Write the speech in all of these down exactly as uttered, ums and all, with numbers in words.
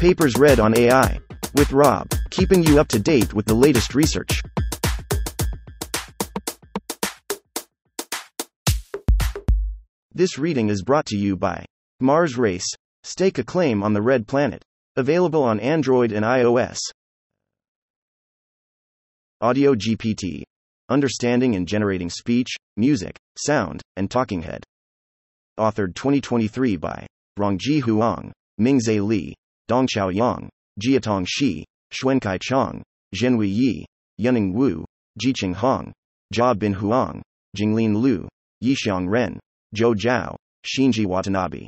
Papers read on A I. With Rob, keeping you up to date with the latest research. This reading is brought to you by Mars Race. Stake a claim on the Red Planet. Available on Android and iOS. Audio G P T. Understanding and generating speech, music, sound, and talking head. Authored twenty twenty-three by Rongji Huang, Mingzhe Li, Dongchao Yang, Jiatong Shi, Xuankai Chang, Zhenhui Yi, Yuning Wu, Jiqing Hong, Jia Bin Huang, Jinglin Liu, Yixiang Ren, Zhou Zhao, Xinji Watanabe.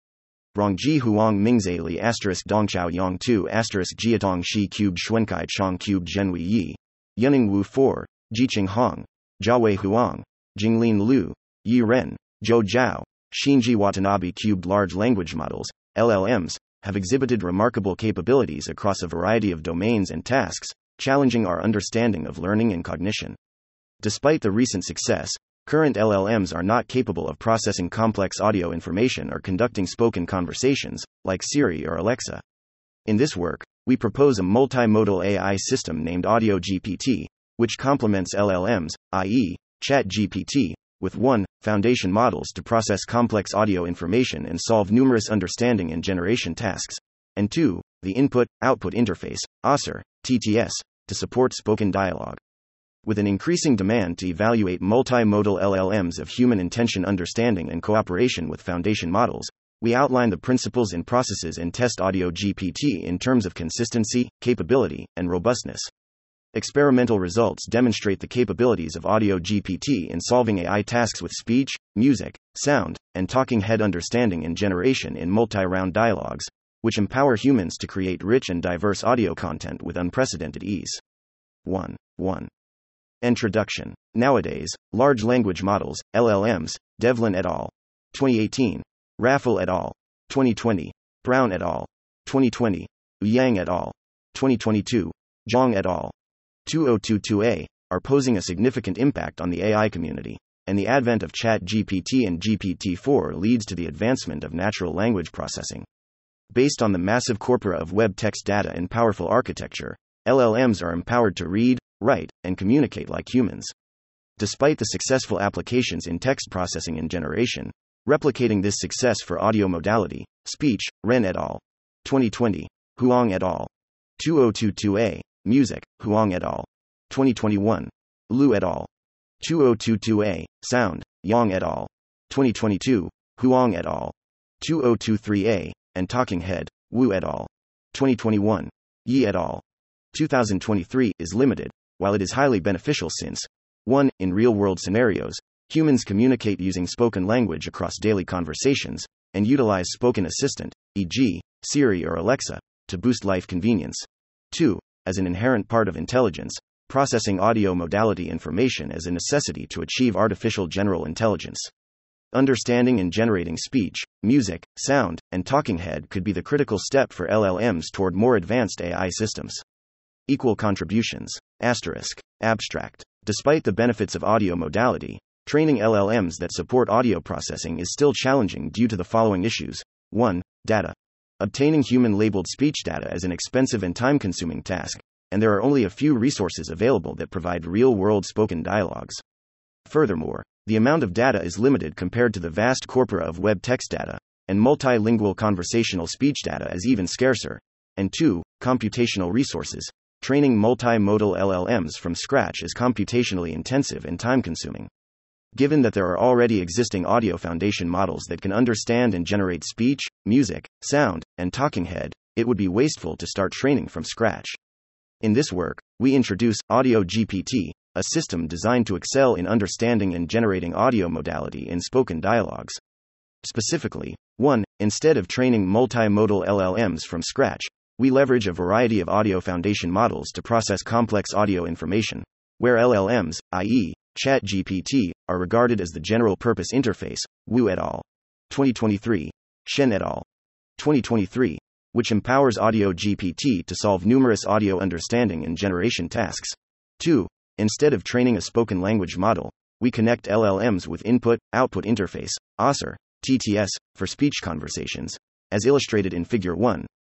Rongji Huang Mingzhe Li asterisk Dongchao Yang two asterisk Jiatong Shi cubed Xuankai Chang cubed Zhenhui Yi, Yuning Wu four, Jiqing Hong, Jiawei Huang, Jinglin Liu, Yi Ren, Zhou Zhao, Xinji Watanabe cubed large language models, L L Ms, have exhibited remarkable capabilities across a variety of domains and tasks, challenging our understanding of learning and cognition. Despite the recent success, current L L Ms are not capable of processing complex audio information or conducting spoken conversations, like Siri or Alexa. In this work, we propose a multimodal A I system named Audio G P T, which complements L L Ms, that is, ChatGPT, with one foundation models to process complex audio information and solve numerous understanding and generation tasks, and two the input-output interface, A S R, T T S, to support spoken dialogue. With an increasing demand to evaluate multimodal L L Ms of human intention understanding and cooperation with foundation models, we outline the principles and processes and test Audio G P T in terms of consistency, capability, and robustness. Experimental results demonstrate the capabilities of Audio G P T in solving A I tasks with speech, music, sound, and talking head understanding and generation in multi-round dialogues, which empower humans to create rich and diverse audio content with unprecedented ease. one. one. Introduction. Nowadays, large language models, L L Ms, Devlin et al. twenty eighteen, Raffel et al. twenty twenty, Brown et al. twenty twenty, Yang et al. twenty twenty-two, Zhang et al. two thousand twenty-two A, are posing a significant impact on the A I community, and the advent of ChatGPT and G P T four leads to the advancement of natural language processing. Based on the massive corpora of web text data and powerful architecture, L L Ms are empowered to read, write, and communicate like humans. Despite the successful applications in text processing and generation, replicating this success for audio modality, speech, Ren et al. twenty twenty, Huang et al. two thousand twenty-two A, music, Huang et al. twenty twenty-one, Liu et al. two thousand twenty-two A, sound, Yang et al. twenty twenty-two, Huang et al. two thousand twenty-three A, and talking head, Wu et al. twenty twenty-one, Yi et al. two thousand twenty-three, is limited, while it is highly beneficial since one. In real-world scenarios, humans communicate using spoken language across daily conversations, and utilize spoken assistant, for example, Siri or Alexa, to boost life convenience. two. As an inherent part of intelligence, processing audio modality information is a necessity to achieve artificial general intelligence. Understanding and generating speech, music, sound, and talking head could be the critical step for L L Ms toward more advanced A I systems. Equal contributions. Asterisk. Abstract. Despite the benefits of audio modality, training L L Ms that support audio processing is still challenging due to the following issues. one. Data. Obtaining human-labeled speech data is an expensive and time-consuming task, and there are only a few resources available that provide real-world spoken dialogues. Furthermore, the amount of data is limited compared to the vast corpora of web text data, and multilingual conversational speech data is even scarcer. And two. Computational resources. Training multimodal L L Ms from scratch is computationally intensive and time-consuming. Given that there are already existing audio foundation models that can understand and generate speech, music, sound, and talking head, it would be wasteful to start training from scratch. In this work, we introduce Audio G P T, a system designed to excel in understanding and generating audio modality in spoken dialogues. Specifically, one. Instead of training multimodal L L Ms from scratch, we leverage a variety of audio foundation models to process complex audio information, where L L Ms, that is, ChatGPT, are regarded as the general-purpose interface. Wu et al. twenty twenty-three, Shen et al. twenty twenty-three, which empowers Audio G P T to solve numerous audio understanding and generation tasks. two. Instead of training a spoken language model, we connect L L Ms with input-output interface, A S R, T T S, for speech conversations, as illustrated in Figure one,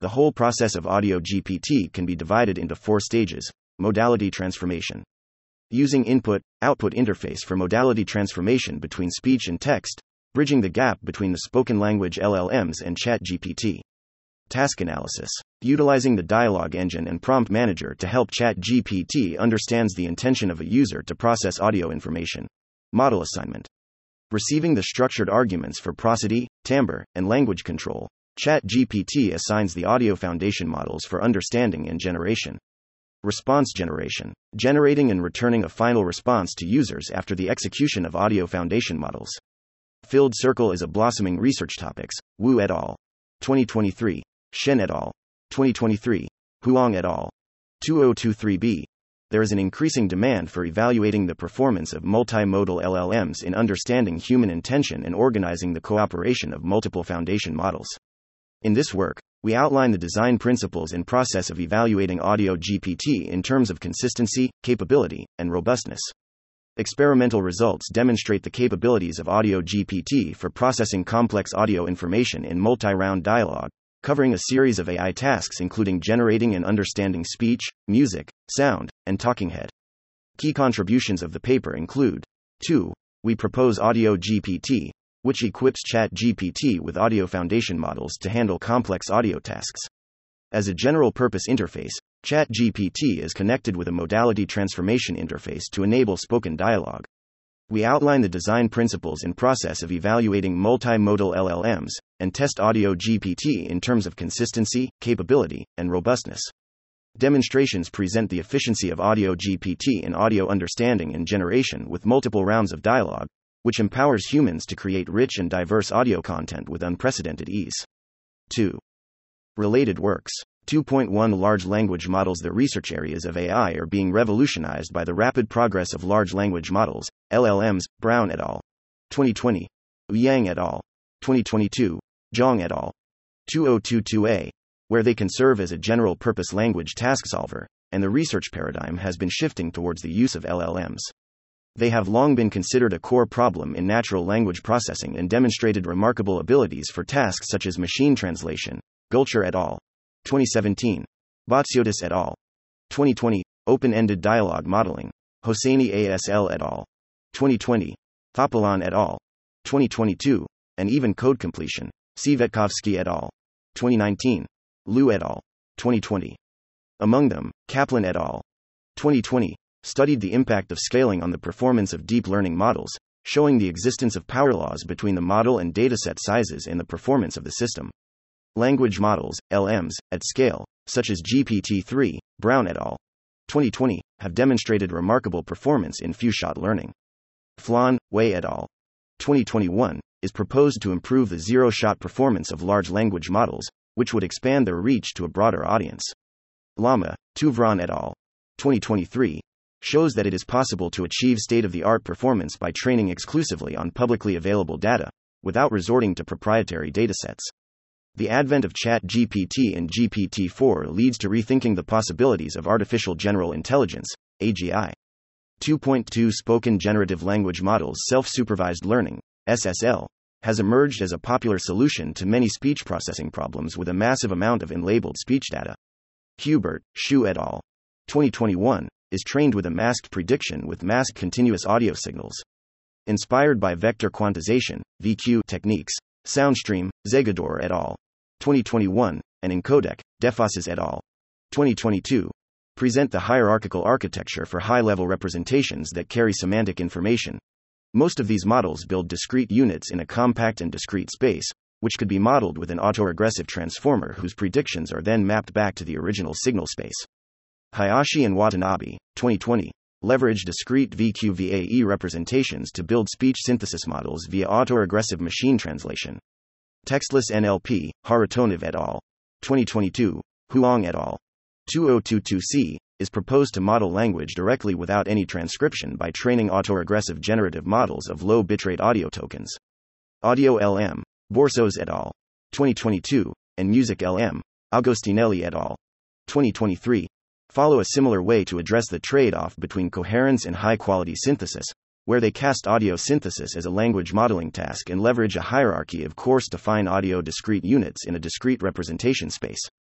The whole process of Audio G P T can be divided into four stages. Modality transformation. Using input-output interface for modality transformation between speech and text, bridging the gap between the spoken language L L Ms and ChatGPT. Task analysis. Utilizing the dialogue engine and prompt manager to help ChatGPT understands the intention of a user to process audio information. Model assignment. Receiving the structured arguments for prosody, timbre, and language control, ChatGPT assigns the audio foundation models for understanding and generation. Response generation. Generating and returning a final response to users after the execution of audio foundation models. Filled circle is a blossoming research topics. Wu et al. twenty twenty-three. Shen et al. twenty twenty-three. Huang et al. two thousand twenty-three b. There is an increasing demand for evaluating the performance of multimodal L L Ms in understanding human intention and organizing the cooperation of multiple foundation models. In this work, we outline the design principles and process of evaluating Audio G P T in terms of consistency, capability, and robustness. Experimental results demonstrate the capabilities of Audio G P T for processing complex audio information in multi-round dialogue, covering a series of A I tasks including generating and understanding speech, music, sound, and talking head. Key contributions of the paper include: two. We propose Audio G P T, which equips ChatGPT with audio foundation models to handle complex audio tasks. As a general-purpose interface, ChatGPT is connected with a modality transformation interface to enable spoken dialogue. We outline the design principles and process of evaluating multimodal L L Ms, and test Audio G P T in terms of consistency, capability, and robustness. Demonstrations present the efficiency of Audio G P T in audio understanding and generation with multiple rounds of dialogue, which empowers humans to create rich and diverse audio content with unprecedented ease. two. Related works. two point one Large language models. The research areas of A I are being revolutionized by the rapid progress of large language models, L L Ms, Brown et al. twenty twenty. Yang et al. twenty twenty-two. Zhang et al. two thousand twenty-two a, where they can serve as a general-purpose language task solver, and the research paradigm has been shifting towards the use of L L Ms. They have long been considered a core problem in natural language processing and demonstrated remarkable abilities for tasks such as machine translation. Gulcher et al. twenty seventeen. Batsiotis et al. twenty twenty. Open-ended dialogue modeling. Hosseini A S L et al. twenty twenty. Thopalan et al. twenty twenty-two. And even code completion. Svetkovsky et al. twenty nineteen. Liu et al. twenty twenty. Among them, Kaplan et al. twenty twenty. Studied the impact of scaling on the performance of deep learning models, showing the existence of power laws between the model and dataset sizes and the performance of the system. Language models, L Ms, at scale, such as G P T three, Brown et al. twenty twenty, have demonstrated remarkable performance in few-shot learning. Flan, Wei et al. twenty twenty-one, is proposed to improve the zero-shot performance of large language models, which would expand their reach to a broader audience. Lama, Tuvran et al. twenty twenty-three, shows that it is possible to achieve state-of-the-art performance by training exclusively on publicly available data, without resorting to proprietary datasets. The advent of ChatGPT and G P T four leads to rethinking the possibilities of artificial general intelligence, A G I. two point two Spoken Generative Language Models. Self-supervised learning, S S L, has emerged as a popular solution to many speech processing problems with a massive amount of unlabeled speech data. Hubert, Xu et al. twenty twenty-one, is trained with a masked prediction with masked continuous audio signals. Inspired by vector quantization, V Q techniques, Soundstream, Zegador et al. twenty twenty-one, and Encodec, Defasses et al. twenty twenty-two, present the hierarchical architecture for high-level representations that carry semantic information. Most of these models build discrete units in a compact and discrete space, which could be modeled with an autoregressive transformer whose predictions are then mapped back to the original signal space. Hayashi and Watanabe, twenty twenty, leverage discrete V Q V A E representations to build speech synthesis models via autoregressive machine translation. Textless N L P, Haratonov et al. twenty twenty-two, Huang et al. two thousand twenty-two c, is proposed to model language directly without any transcription by training autoregressive generative models of low bitrate audio tokens. Audio L M, Borsos et al. twenty twenty-two, and Music L M, Agostinelli et al. twenty twenty-three, follow a similar way to address the trade-off between coherence and high-quality synthesis, where they cast audio synthesis as a language modeling task and leverage a hierarchy of coarse-to-fine audio discrete units in a discrete representation space.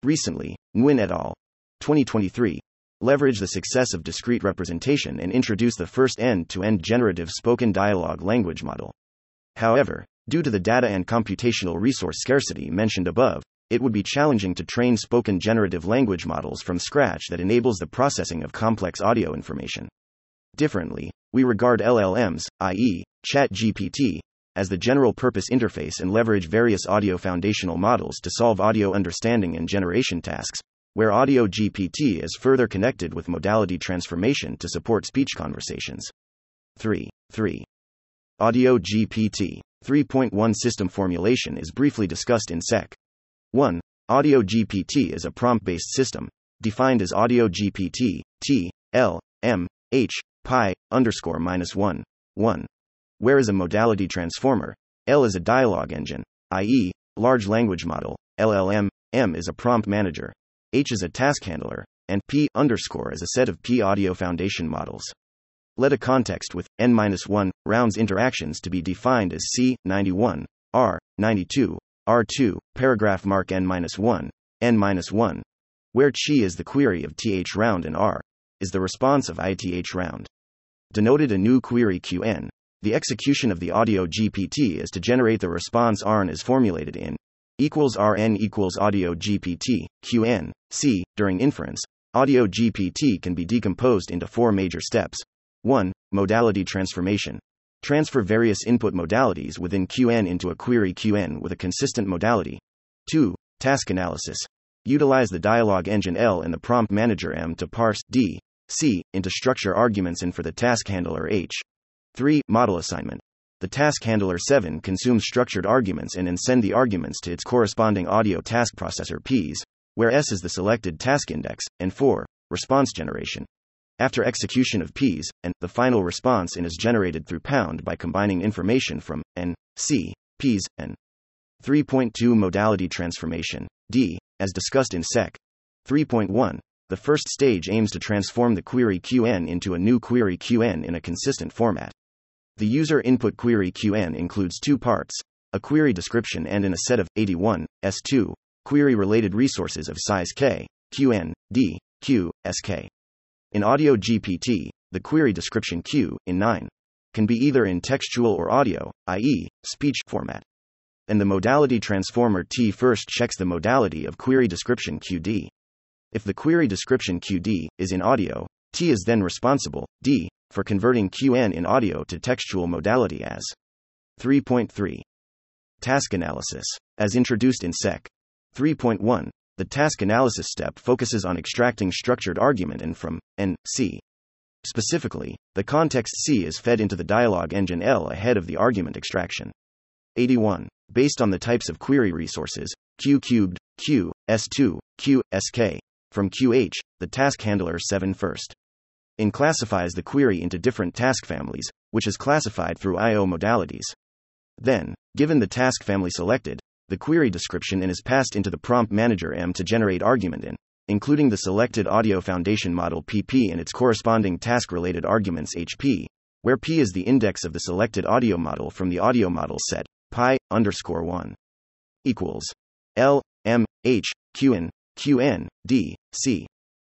Recently, Nguyen et al. twenty twenty-three leveraged the success of discrete representation and introduced the first end-to-end generative spoken dialogue language model. However, due to the data and computational resource scarcity mentioned above, it would be challenging to train spoken generative language models from scratch that enables the processing of complex audio information. Differently, we regard L L Ms, that is, ChatGPT, as the general-purpose interface and leverage various audio foundational models to solve audio understanding and generation tasks, where Audio G P T is further connected with modality transformation to support speech conversations. three. three. Audio G P T three point one system formulation is briefly discussed in Sec. one. Audio G P T is a prompt-based system, defined as Audio G P T, T, L, M, H, pi, underscore minus one, one. Whereas a modality transformer, L is a dialogue engine, that is, large language model, L L M, M is a prompt manager, H is a task handler, and P underscore is a set of P audio foundation models. Let a context with n minus one rounds interactions to be defined as C ninety-one, R ninety-two, R two, paragraph mark n minus one, n minus one, where chi is the query of th round and R is the response of ith round. Denoted a new query Qn, the execution of the Audio G P T is to generate the response R N is formulated in equals R N equals Audio G P T, Qn, C. During inference, Audio G P T can be decomposed into four major steps. one. Modality transformation. Transfer various input modalities within Qn into a query Qn with a consistent modality. two. Task analysis. Utilize the dialogue engine L and the prompt manager M to parse D, C into structure arguments and for the task handler H. three. Model assignment. The task handler seven consumes structured arguments and then send the arguments to its corresponding audio task processor Ps, where S is the selected task index, and four. Response generation. After execution of Ps, and the final response N is generated through pound by combining information from N, C, Ps, and three point two. Modality transformation, D, as discussed in Sec. three point one. The first stage aims to transform the query Qn into a new query Qn in a consistent format. The user input query Qn includes two parts, a query description and in a set of eighty-one, S two, query-related resources of size K, Qn, D, Q, Sk. In Audio G P T, the query description Q, in nine, can be either in textual or audio, that is, speech, format. And the modality transformer T first checks the modality of query description Q D. If the query description Q D is in audio, T is then responsible, D, for converting Qn in audio to textual modality as three point three. Task analysis. As introduced in Sec. three point one, the task analysis step focuses on extracting structured argument N from N, C. Specifically, the context C is fed into the dialogue engine L ahead of the argument extraction. eighty-one. Based on the types of query resources, Q cubed, Q, S two, Q, Sk, from Q H, the task handler seven first. N classifies the query into different task families, which is classified through I O modalities. Then, given the task family selected, the query description N is passed into the prompt manager M to generate argument N, including the selected audio foundation model P P and its corresponding task-related arguments H P, where P is the index of the selected audio model from the audio model set, pi, underscore one, equals L, M, H, Qn, Qn, D, C,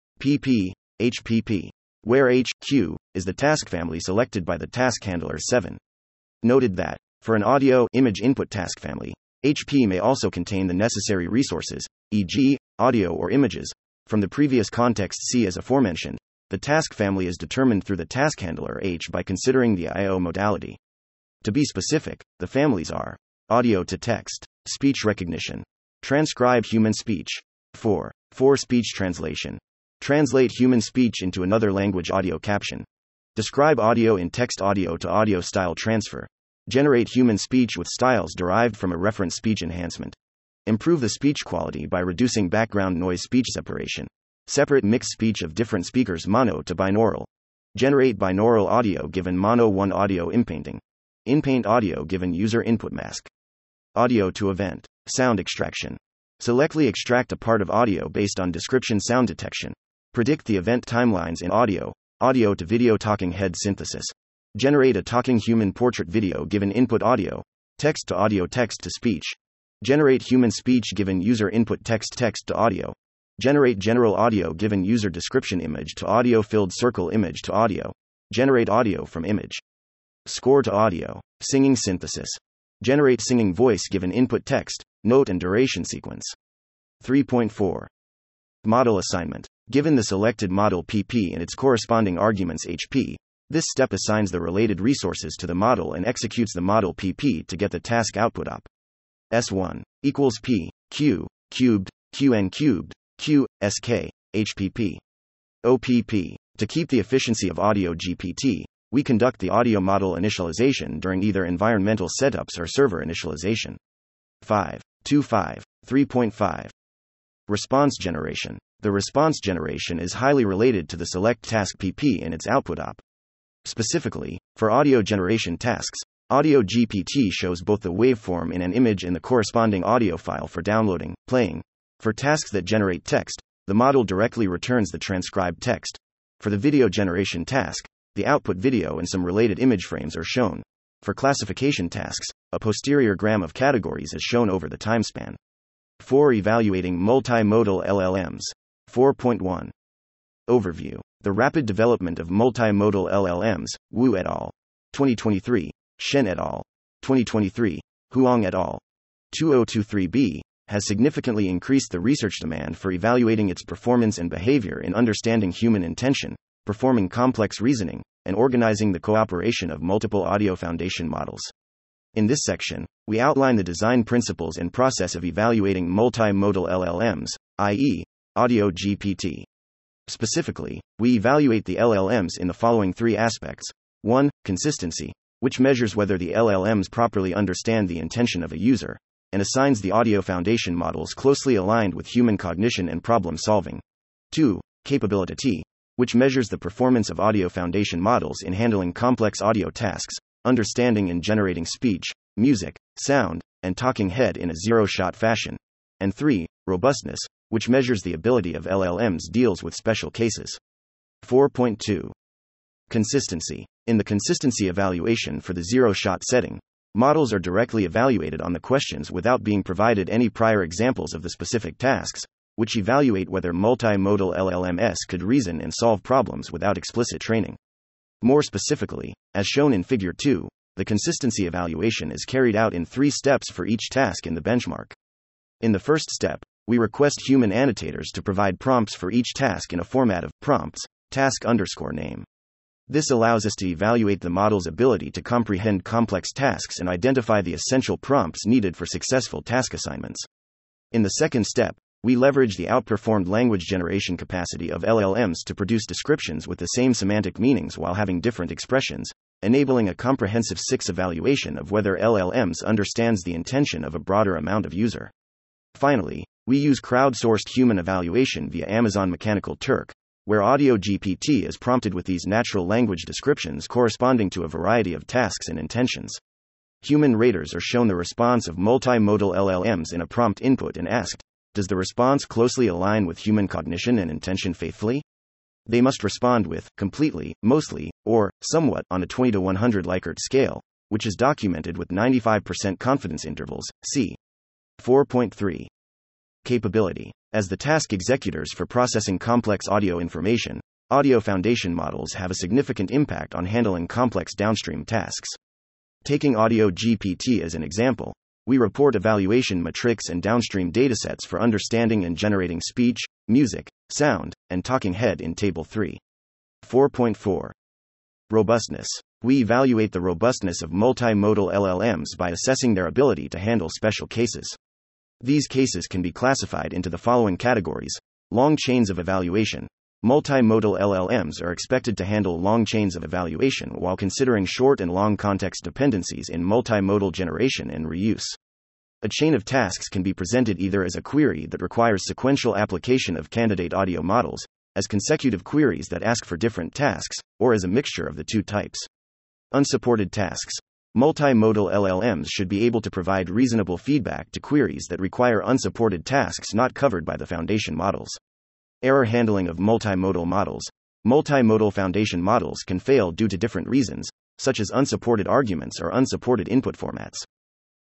P P, H P P, where H, Q, is the task family selected by the task handler seven. Noted that, for an audio image input task family, H P may also contain the necessary resources, for example, audio or images, from the previous context C as aforementioned. The task family is determined through the task handler H by considering the I O modality. To be specific, the families are audio to text, speech recognition, transcribe human speech, four. four Speech translation, translate human speech into another language audio caption, describe audio in text audio to audio style transfer, generate human speech with styles derived from a reference speech enhancement, improve the speech quality by reducing background noise speech separation, separate mixed speech of different speakers mono to binaural, generate binaural audio given mono one audio inpainting, inpaint audio given user input mask, audio to event, sound extraction, selectly extract a part of audio based on description sound detection, predict the event timelines in audio, audio to video talking head synthesis, generate a talking human portrait video given input audio, text to audio text to speech, Generate human speech given user input text text to audio. Generate general audio given user description image to audio filled circle image to audio. Generate audio from image. Score to audio. Singing synthesis. Generate singing voice given input text, note and duration sequence. three point four. Model assignment. Given the selected model P P and its corresponding arguments H P, this step assigns the related resources to the model and executes the model P P to get the task output op. S one equals P, Q, cubed, Qn cubed, Q, Sk, H P P. O P P. To keep the efficiency of Audio G P T, we conduct the audio model initialization during either environmental setups or server initialization. five point twenty-five. three point five. Response generation. The response generation is highly related to the select task P P and its output op. Specifically, for audio generation tasks, Audio G P T shows both the waveform in an image and the corresponding audio file for downloading, playing. For tasks that generate text, the model directly returns the transcribed text. For the video generation task, the output video and some related image frames are shown. For classification tasks, a posterior gram of categories is shown over the timespan. four. Evaluating multimodal L L Ms. four point one. Overview. The rapid development of multimodal L L Ms, Wu et al. twenty twenty-three, Shen et al. twenty twenty-three, Huang et al. two thousand twenty-three b, has significantly increased the research demand for evaluating its performance and behavior in understanding human intention, performing complex reasoning, and organizing the cooperation of multiple audio foundation models. In this section, we outline the design principles and process of evaluating multimodal L L Ms, that is, Audio G P T. Specifically, we evaluate the L L Ms in the following three aspects. one. Consistency, which measures whether the L L Ms properly understand the intention of a user, and assigns the audio foundation models closely aligned with human cognition and problem solving. two. Capability, which measures the performance of audio foundation models in handling complex audio tasks, understanding and generating speech, music, sound, and talking head in a zero-shot fashion. And three. Robustness, which measures the ability of L L Ms deals with special cases. four point two. Consistency. In the consistency evaluation for the zero-shot setting, models are directly evaluated on the questions without being provided any prior examples of the specific tasks, which evaluate whether multimodal L L Ms could reason and solve problems without explicit training. More specifically, as shown in Figure two, the consistency evaluation is carried out in three steps for each task in the benchmark. In the first step, we request human annotators to provide prompts for each task in a format of prompts, task underscore name. This allows us to evaluate the model's ability to comprehend complex tasks and identify the essential prompts needed for successful task assignments. In the second step, we leverage the outperformed language generation capacity of L L Ms to produce descriptions with the same semantic meanings while having different expressions, enabling a comprehensive six evaluation of whether L L Ms understands the intention of a broader amount of user. Finally, we use crowdsourced human evaluation via Amazon Mechanical Turk, where Audio G P T is prompted with these natural language descriptions corresponding to a variety of tasks and intentions. Human raters are shown the response of multimodal L L Ms in a prompt input and asked, does the response closely align with human cognition and intention faithfully? They must respond with completely, mostly, or somewhat on a twenty to one hundred Likert scale, which is documented with ninety-five percent confidence intervals. See four point three. Capability. As the task executors for processing complex audio information, audio foundation models have a significant impact on handling complex downstream tasks. Taking Audio G P T as an example, we report evaluation metrics and downstream datasets for understanding and generating speech, music, sound, and talking head in Table three. four point four. Robustness. We evaluate the robustness of multimodal L L Ms by assessing their ability to handle special cases. These cases can be classified into the following categories. Long chains of evaluation. Multimodal L L Ms are expected to handle long chains of evaluation while considering short and long context dependencies in multimodal generation and reuse. A chain of tasks can be presented either as a query that requires sequential application of candidate audio models, as consecutive queries that ask for different tasks, or as a mixture of the two types. Unsupported tasks. Multimodal L L Ms should be able to provide reasonable feedback to queries that require unsupported tasks not covered by the foundation models. Error handling of multimodal models. Multimodal foundation models can fail due to different reasons, such as unsupported arguments or unsupported input formats.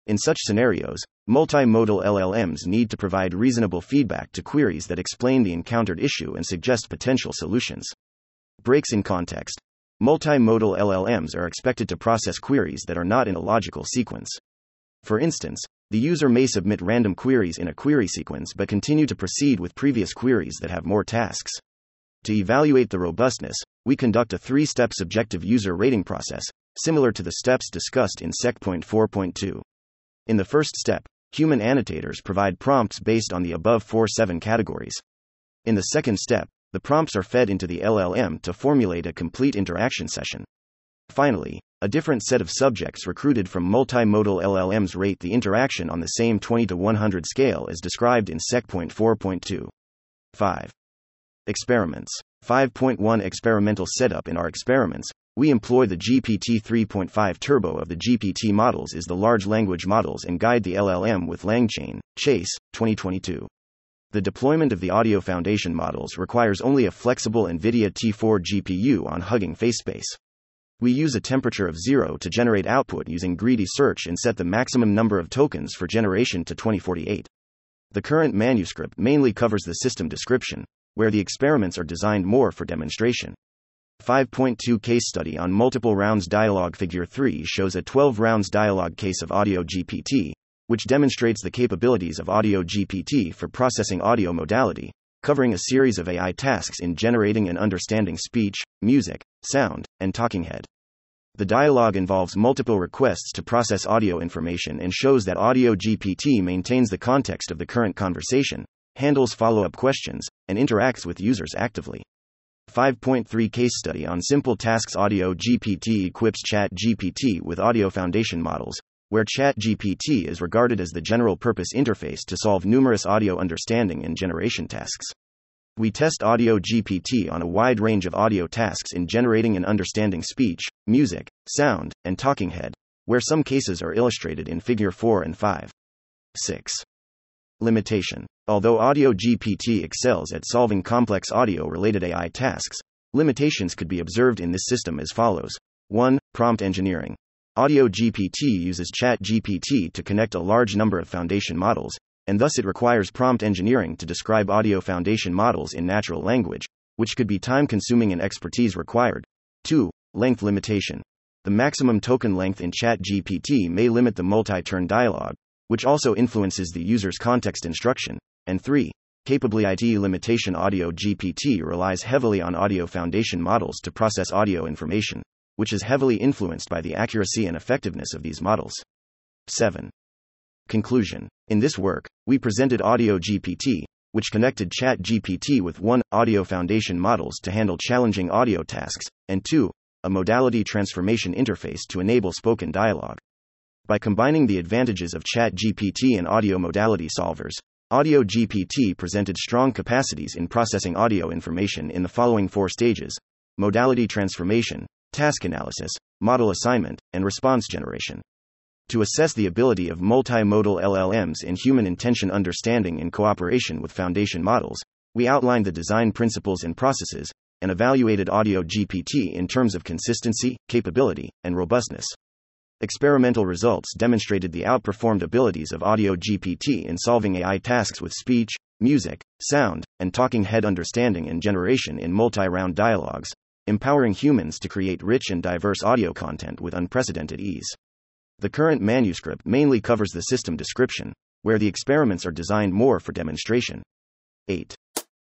In such scenarios, multimodal L L Ms need to provide reasonable feedback to queries that explain the encountered issue and suggest potential solutions. Breaks in context. Multimodal L L Ms are expected to process queries that are not in a logical sequence. For instance, the user may submit random queries in a query sequence but continue to proceed with previous queries that have more tasks. To evaluate the robustness, we conduct a three-step subjective user rating process, similar to the steps discussed in S E C four point two. In the first step, human annotators provide prompts based on the above four seven categories. In the second step, the prompts are fed into the L L M to formulate a complete interaction session. Finally, a different set of subjects recruited from multimodal L L Ms rate the interaction on the same twenty to one hundred scale as described in S E C four point two. five. Experiments. five point one Experimental setup. In our experiments, we employ the G P T three point five Turbo of the G P T models as the large language models and guide the L L M with LangChain, Chase, twenty twenty-two. The deployment of the Audio Foundation models requires only a flexible NVIDIA T four G P U on Hugging Face Space. We use a temperature of zero to generate output using greedy search and set the maximum number of tokens for generation to twenty forty-eight. The current manuscript mainly covers the system description, where the experiments are designed more for demonstration. five point two Case Study on Multiple Rounds Dialogue. Figure three shows a twelve rounds dialogue case of Audio G P T, which demonstrates the capabilities of Audio G P T for processing audio modality, covering a series of A I tasks in generating and understanding speech, music, sound, and talking head. The dialogue involves multiple requests to process audio information and shows that Audio G P T maintains the context of the current conversation, handles follow-up questions, and interacts with users actively. five point three Case Study on Simple Tasks. Audio G P T equips Chat G P T with Audio Foundation models, where Chat G P T is regarded as the general-purpose interface to solve numerous audio understanding and generation tasks. We test Audio G P T on a wide range of audio tasks in generating and understanding speech, music, sound, and talking head, where some cases are illustrated in Figure four and five. six. Limitation. Although Audio G P T excels at solving complex audio-related A I tasks, limitations could be observed in this system as follows. one. Prompt engineering. Audio G P T uses Chat G P T to connect a large number of foundation models, and thus it requires prompt engineering to describe audio foundation models in natural language, which could be time-consuming and expertise required. two. Length limitation. The maximum token length in Chat G P T may limit the multi-turn dialogue, which also influences the user's context instruction. And three. Capability limitation. Audio G P T relies heavily on audio foundation models to process audio information, which is heavily influenced by the accuracy and effectiveness of these models. seven. Conclusion. In this work, we presented Audio G P T, which connected Chat G P T with one. Audio foundation models to handle challenging audio tasks, and two. A modality transformation interface to enable spoken dialogue. By combining the advantages of Chat G P T and audio modality solvers, Audio G P T presented strong capacities in processing audio information in the following four stages: modality transformation, task analysis, model assignment, and response generation. To assess the ability of multimodal L L Ms in human intention understanding in cooperation with foundation models, we outlined the design principles and processes, and evaluated Audio G P T in terms of consistency, capability, and robustness. Experimental results demonstrated the outperformed abilities of Audio G P T in solving A I tasks with speech, music, sound, and talking head understanding and generation in multi-round dialogues, empowering humans to create rich and diverse audio content with unprecedented ease. The current manuscript mainly covers the system description, where the experiments are designed more for demonstration. eight.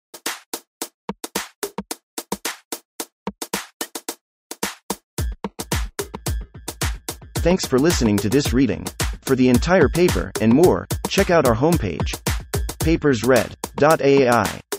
Thanks for listening to this reading. For the entire paper and more, check out our homepage, papers read dot A I.